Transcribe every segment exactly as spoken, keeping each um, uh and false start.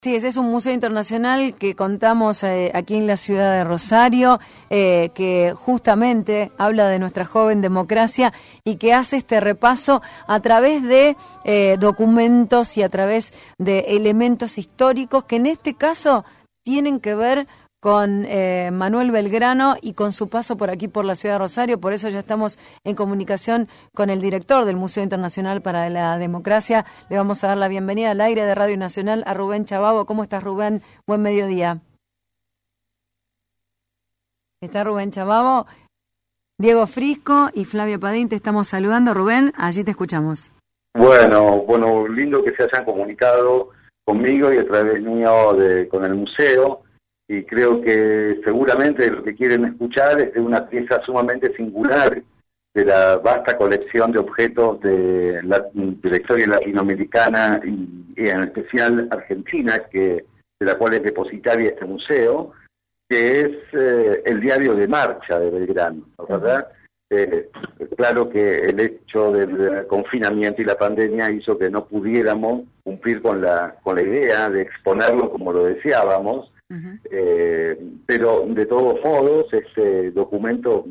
Sí, ese es un museo internacional que contamos eh, aquí en la ciudad de Rosario, eh, que justamente habla de nuestra joven democracia y que hace este repaso a través de eh, documentos y a través de elementos históricos que en este caso tienen que ver con eh, Manuel Belgrano y con su paso por aquí por la ciudad de Rosario. Por eso ya estamos en comunicación con el director del Museo Internacional para la Democracia. Le vamos a dar la bienvenida al aire de Radio Nacional a Rubén Chababo. ¿Cómo estás, Rubén? Buen mediodía. Está Rubén Chababo, Diego Frisco y Flavia Padín. Te estamos saludando. Rubén, allí te escuchamos. Bueno, bueno, lindo que se hayan comunicado conmigo y a través mío de, con el museo. Y creo que seguramente lo que quieren escuchar es de una pieza sumamente singular de la vasta colección de objetos de la, de la historia latinoamericana y, y en especial argentina, que de la cual es depositaria este museo, que es eh, el diario de marcha de Belgrano, ¿verdad? Eh, claro que el hecho del confinamiento y la pandemia hizo que no pudiéramos cumplir con la, con la idea de exponerlo como lo deseábamos. Uh-huh. Eh, pero de todos modos este documento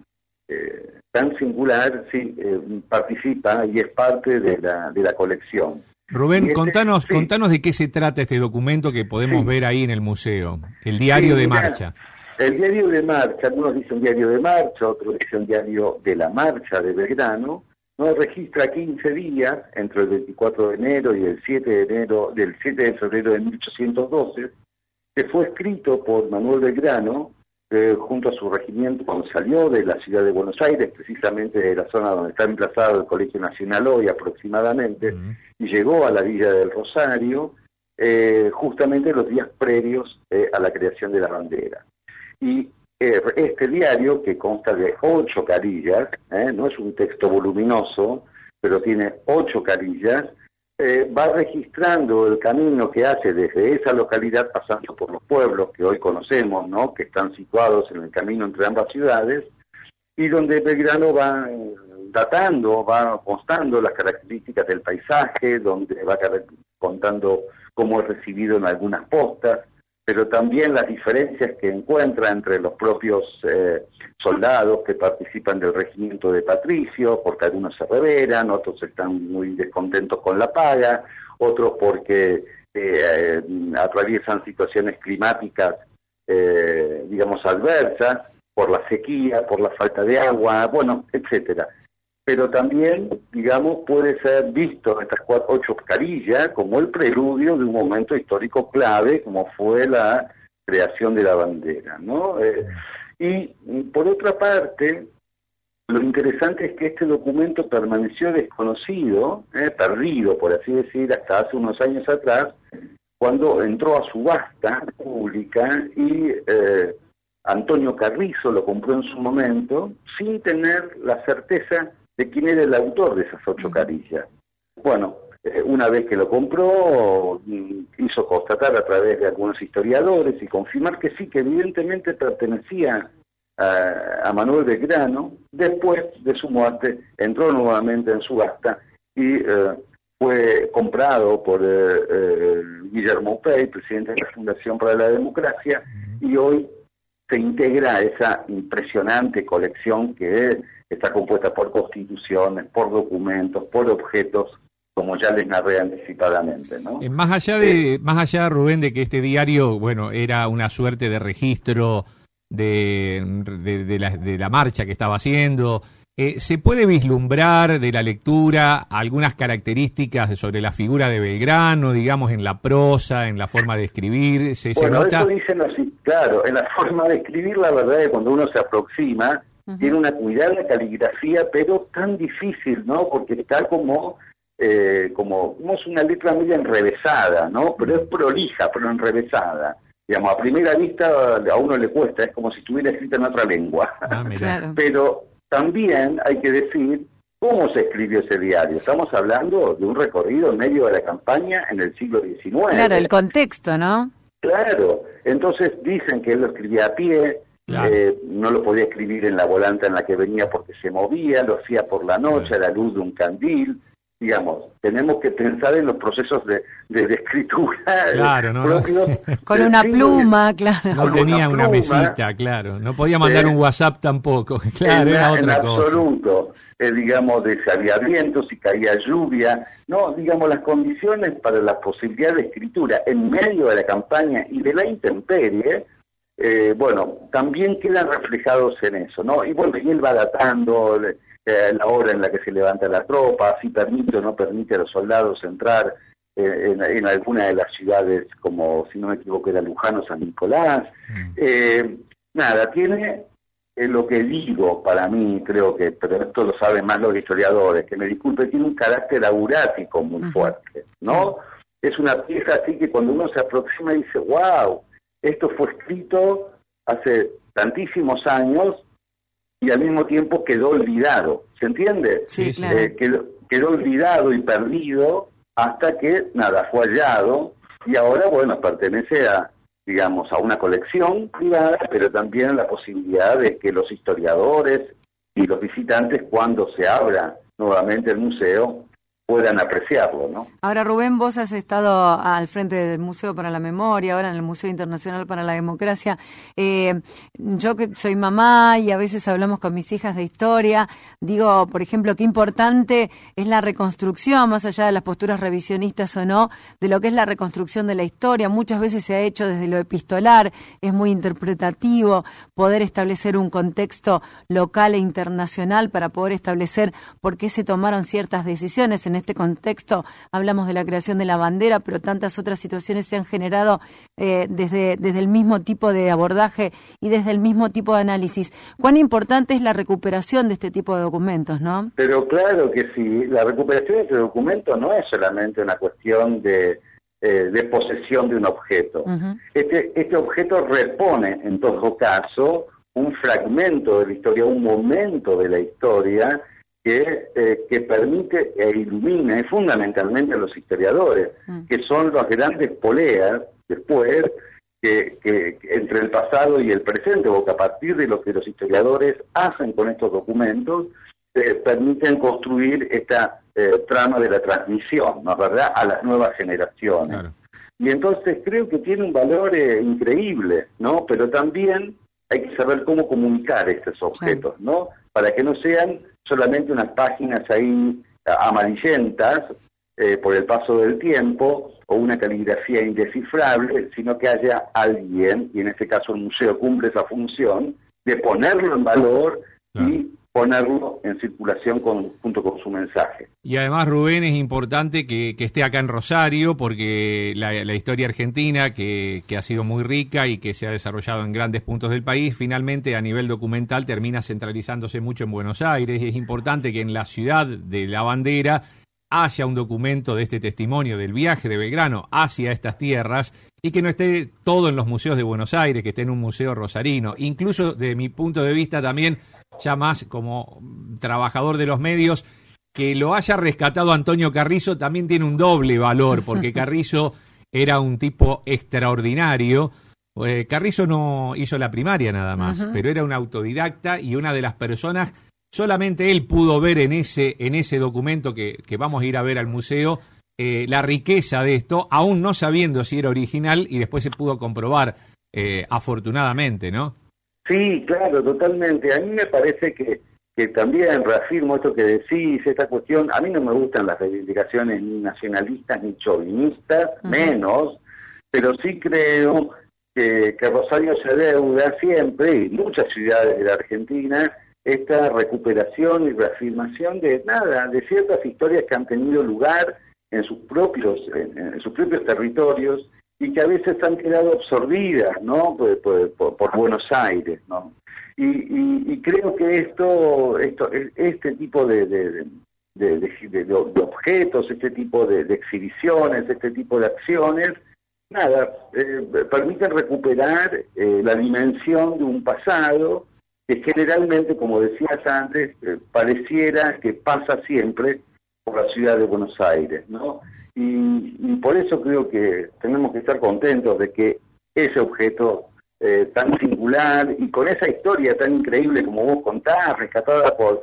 eh, tan singular sí eh, participa y es parte de la de la colección. Rubén, este, contanos sí. contanos de qué se trata este documento que podemos sí. ver ahí en el museo, el diario sí, de mira, marcha. El diario de marcha, algunos dicen diario de marcha, otros dicen diario de la marcha de Belgrano. No registra quince días entre el veinticuatro de enero y el siete de enero del siete de febrero de mil ochocientos doce. Que fue escrito por Manuel Belgrano eh, junto a su regimiento cuando salió de la ciudad de Buenos Aires, precisamente de la zona donde está emplazado el Colegio Nacional hoy aproximadamente, uh-huh. y llegó a la Villa del Rosario eh, justamente los días previos eh, a la creación de la bandera. Y eh, este diario, que consta de ocho carillas, eh, no es un texto voluminoso, pero tiene ocho carillas, Eh, va registrando el camino que hace desde esa localidad pasando por los pueblos que hoy conocemos, ¿no? Que están situados en el camino entre ambas ciudades, y donde Belgrano va datando, va constando las características del paisaje, donde va contando cómo es recibido en algunas postas, pero también las diferencias que encuentra entre los propios eh, soldados que participan del regimiento de Patricio, porque algunos se rebelan, otros están muy descontentos con la paga, otros porque eh, atraviesan situaciones climáticas, eh, digamos, adversas, por la sequía, por la falta de agua, bueno, etcétera. Pero también, digamos, puede ser visto estas cuatro, ocho carillas como el preludio de un momento histórico clave, como fue la creación de la bandera, ¿no? Eh, y, por otra parte, lo interesante es que este documento permaneció desconocido, eh, perdido, por así decir, hasta hace unos años atrás, cuando entró a subasta pública y eh, Antonio Carrizo lo compró en su momento, sin tener la certeza de quién era el autor de esas ocho carillas. Bueno, eh, una vez que lo compró, hizo constatar a través de algunos historiadores y confirmar que sí, que evidentemente pertenecía a, a Manuel Belgrano. Después de su muerte, entró nuevamente en subasta y eh, fue comprado por eh, eh, Guillermo Pey, presidente de la Fundación para la Democracia, y hoy se integra a esa impresionante colección que está compuesta por constituciones, por documentos, por objetos, como ya les narré anticipadamente, ¿no? Eh, más allá de, eh, más allá, Rubén, de que este diario, bueno, era una suerte de registro de, de, de, la, de la marcha que estaba haciendo, eh, ¿se puede vislumbrar de la lectura algunas características sobre la figura de Belgrano, digamos, en la prosa, en la forma de escribir? ¿Se, bueno, se nota? Eso dicen así, claro, en la forma de escribir, la verdad es que cuando uno se aproxima, uh-huh. tiene una cuidada caligrafía, pero tan difícil, ¿no? Porque está como, eh, como, como es una letra media enrevesada, ¿no? Pero es prolija, pero enrevesada. Digamos, a primera vista a uno le cuesta, es como si estuviera escrita en otra lengua. Ah, claro. Pero también hay que decir cómo se escribió ese diario. Estamos hablando de un recorrido en medio de la campaña en el siglo diecinueve. Claro, el contexto, ¿no? Claro, entonces dicen que él lo escribía a pie, claro. eh, no lo podía escribir en la volanta en la que venía porque se movía, lo hacía por la noche, claro. a la luz de un candil, digamos, tenemos que pensar en los procesos de, de, de escritura claro, no, propios. No. Con una pluma, claro. No tenía una, una mesita, claro. No podía mandar eh, un WhatsApp tampoco. Claro, en, era otra en cosa. absoluto. Eh, digamos, de si había viento, si caía lluvia. No, digamos, las condiciones para la posibilidad de escritura en medio de la campaña y de la intemperie, eh, bueno, también quedan reflejados en eso, ¿no? Y bueno, y él va datando eh, la hora en la que se levanta la tropa, si permite o no permite a los soldados entrar eh, en, en alguna de las ciudades, como, si no me equivoco, era Luján o San Nicolás. Mm. Eh, nada, tiene eh, lo que digo para mí, creo que, pero esto lo saben más los historiadores, que me disculpe, tiene un carácter aurático muy uh-huh. fuerte, ¿no? Es una pieza así que cuando uno se aproxima dice, wow, esto fue escrito hace tantísimos años y al mismo tiempo quedó olvidado, ¿se entiende? Sí, claro. Eh, quedó, quedó olvidado y perdido hasta que, nada, fue hallado y ahora, bueno, pertenece a, digamos, a una colección privada, pero también a la posibilidad de que los historiadores y los visitantes, cuando se abra nuevamente el museo, puedan apreciarlo, ¿no? Ahora, Rubén, vos has estado al frente del Museo para la Memoria, ahora en el Museo Internacional para la Democracia. Eh, yo que soy mamá y a veces hablamos con mis hijas de historia, digo, por ejemplo, qué importante es la reconstrucción, más allá de las posturas revisionistas o no, de lo que es la reconstrucción de la historia. Muchas veces se ha hecho desde lo epistolar, es muy interpretativo, poder establecer un contexto local e internacional para poder establecer por qué se tomaron ciertas decisiones. En este contexto hablamos de la creación de la bandera, pero tantas otras situaciones se han generado eh, desde, desde el mismo tipo de abordaje y desde el mismo tipo de análisis. ¿Cuán importante es la recuperación de este tipo de documentos, no? Pero claro que sí, la recuperación de este documento no es solamente una cuestión de, eh, de posesión de un objeto. Uh-huh. Este, este objeto repone, en todo caso, un fragmento de la historia, un momento de la historia, Que, eh, que permite e ilumina fundamentalmente a los historiadores, mm. que son las grandes poleas después que, que, que entre el pasado y el presente, o que a partir de lo que los historiadores hacen con estos documentos, eh, permiten construir esta eh, trama de la transmisión, ¿no es verdad?, a las nuevas generaciones. Claro. Y entonces creo que tiene un valor eh, increíble, ¿no? Pero también hay que saber cómo comunicar estos objetos, sí. ¿no? Para que no sean solamente unas páginas ahí amarillentas eh, por el paso del tiempo o una caligrafía indescifrable, sino que haya alguien, y en este caso el museo cumple esa función, de ponerlo en valor claro. y ponerlo en circulación con, junto con su mensaje. Y además, Rubén, es importante que, que esté acá en Rosario, porque la, la historia argentina, que, que ha sido muy rica y que se ha desarrollado en grandes puntos del país, finalmente a nivel documental termina centralizándose mucho en Buenos Aires. Es importante que en la ciudad de la bandera haya un documento de este testimonio del viaje de Belgrano hacia estas tierras y que no esté todo en los museos de Buenos Aires, que esté en un museo rosarino. Incluso, de mi punto de vista también, ya más como trabajador de los medios, que lo haya rescatado Antonio Carrizo también tiene un doble valor, porque Carrizo era un tipo extraordinario. Eh, Carrizo no hizo la primaria nada más, uh-huh. pero era un autodidacta y una de las personas, solamente él pudo ver en ese, en ese documento que, que vamos a ir a ver al museo, eh, la riqueza de esto, aún no sabiendo si era original, y después se pudo comprobar, eh, afortunadamente, ¿no? Sí, claro, totalmente. A mí me parece que, que también reafirmo esto que decís, esta cuestión, a mí no me gustan las reivindicaciones ni nacionalistas ni chauvinistas, uh-huh. menos, pero sí creo que, que Rosario se deuda siempre, y muchas ciudades de la Argentina, esta recuperación y reafirmación de nada, de ciertas historias que han tenido lugar en sus propios, en, en sus propios territorios, y que a veces han quedado absorbidas, ¿no? Por, por, por, por Buenos Aires, ¿no? Y, y, y creo que esto, esto, este tipo de, de, de, de, de, de objetos, este tipo de, de exhibiciones, este tipo de acciones, nada, eh, permiten recuperar eh, la dimensión de un pasado que generalmente, como decías antes, eh, pareciera que pasa siempre por la ciudad de Buenos Aires, ¿no? Y, y por eso creo que tenemos que estar contentos de que ese objeto eh, tan singular y con esa historia tan increíble como vos contás, rescatada por,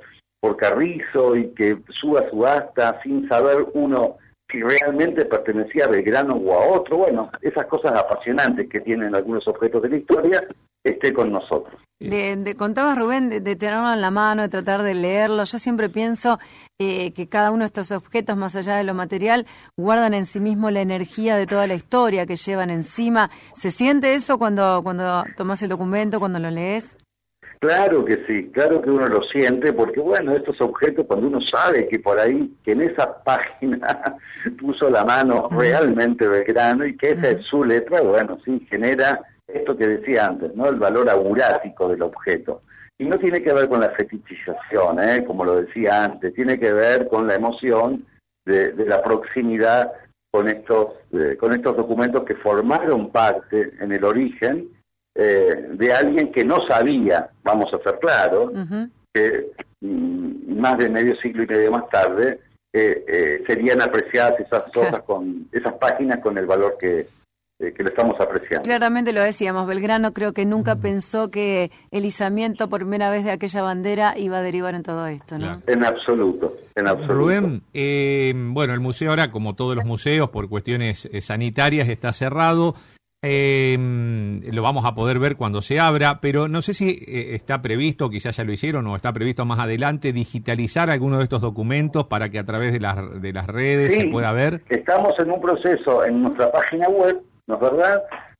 por Carrizo y que suba subasta sin saber uno si realmente pertenecía a Belgrano o a otro. Bueno, esas cosas apasionantes que tienen algunos objetos de la historia, esté con nosotros. De, de, contabas, Rubén, de, de tenerlo en la mano, de tratar de leerlo. Yo siempre pienso eh, que cada uno de estos objetos, más allá de lo material, guardan en sí mismo la energía de toda la historia que llevan encima. ¿Se siente eso cuando, cuando tomás el documento, cuando lo lees? Claro que sí, claro que uno lo siente, porque bueno, estos objetos, cuando uno sabe que por ahí, que en esa página puso la mano realmente Belgrano y que esa es su letra, bueno, sí, genera esto que decía antes, ¿no? El valor aurático del objeto. Y no tiene que ver con la fetichización, ¿eh? Como lo decía antes, tiene que ver con la emoción de, de la proximidad con estos, eh, con estos documentos que formaron parte en el origen Eh, de alguien que no sabía, vamos a ser claros, uh-huh. que mm, más de medio siglo y medio más tarde eh, eh, serían apreciadas esas cosas con esas páginas con el valor que, eh, que le estamos apreciando. Claramente lo decíamos, Belgrano creo que nunca pensó que el izamiento por primera vez de aquella bandera iba a derivar en todo esto, ¿no? Claro. En absoluto, en absoluto. Rubén, eh, bueno, el museo ahora, como todos los museos, por cuestiones eh, sanitarias, está cerrado. Eh, lo vamos a poder ver cuando se abra, pero no sé si eh, está previsto, quizás ya lo hicieron o está previsto más adelante, digitalizar alguno de estos documentos para que a través de las, de las redes sí, se pueda ver. Estamos en un proceso en nuestra página web, ¿no es verdad?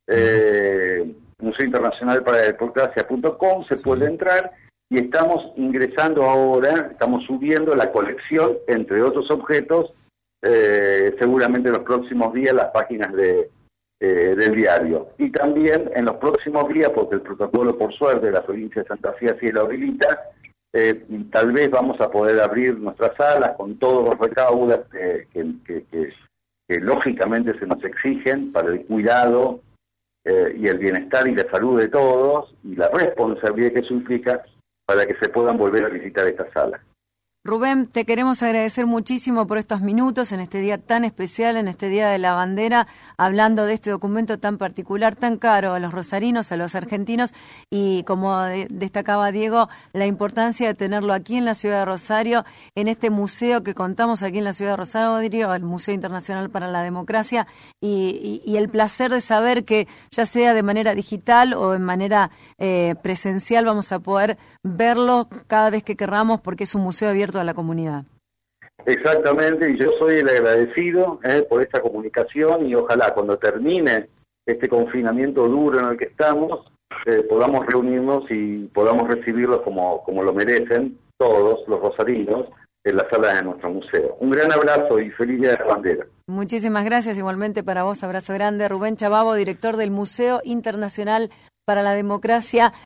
Eh, Museo Internacional para la Democracia punto com, se sí. puede entrar y estamos ingresando ahora, estamos subiendo la colección, entre otros objetos, eh, seguramente en los próximos días las páginas de Eh, del diario. Y también en los próximos días, porque el protocolo, por suerte, de la provincia de Santa Fe así lo habilita, eh, tal vez vamos a poder abrir nuestras salas con todos los recaudos eh, que, que, que, que lógicamente se nos exigen para el cuidado eh, y el bienestar y la salud de todos, y la responsabilidad que eso implica para que se puedan volver a visitar estas salas. Rubén, te queremos agradecer muchísimo por estos minutos en este día tan especial, en este Día de la Bandera, hablando de este documento tan particular, tan caro a los rosarinos, a los argentinos, y como de, destacaba Diego, la importancia de tenerlo aquí en la ciudad de Rosario, en este museo que contamos aquí en la ciudad de Rosario, el Museo Internacional para la Democracia, y, y, y el placer de saber que ya sea de manera digital o en manera eh, presencial vamos a poder verlo cada vez que querramos, porque es un museo abierto a la comunidad. Exactamente, y yo soy el agradecido eh, por esta comunicación, y ojalá cuando termine este confinamiento duro en el que estamos, eh, podamos reunirnos y podamos recibirlos como, como lo merecen todos los rosarinos en las salas de nuestro museo. Un gran abrazo y feliz Día de la Bandera. Muchísimas gracias, igualmente para vos, abrazo grande. Rubén Chababo, director del Museo Internacional para la Democracia.